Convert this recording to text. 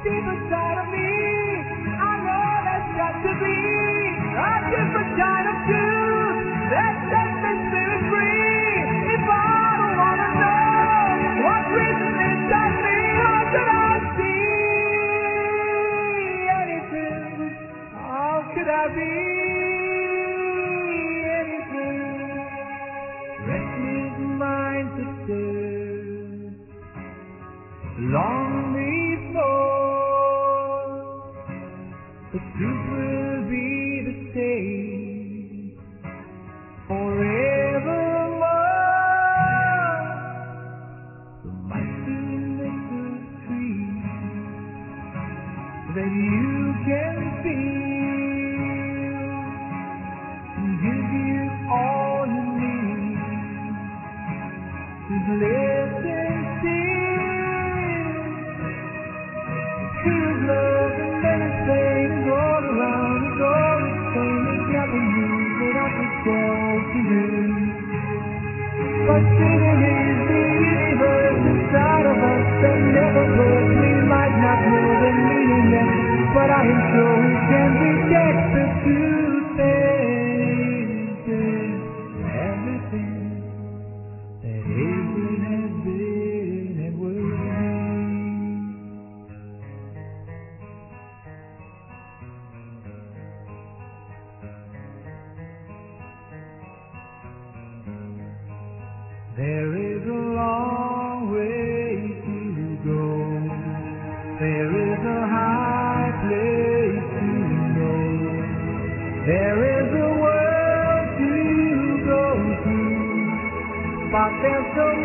deep inside of me, I know there's got to be a different kind of truth that sets my spirit free. If I don't wanna know what reason inside me, how could I see anything? How could I be anything? Restless mind to serve long before the truth will be the same forevermore. The mighty mystery that you can feel and give you all you need is listen still. His love and medicine is all around, it's all the same, it's nothing new that I could tell to you. But sitting is the universe inside of us that never goes. We might not know the meaning of it, but I am sure we can reject the truth. Everything that is and has been and will be. There is a long way to go. There is a high place to know. There is a world to go to. But there's so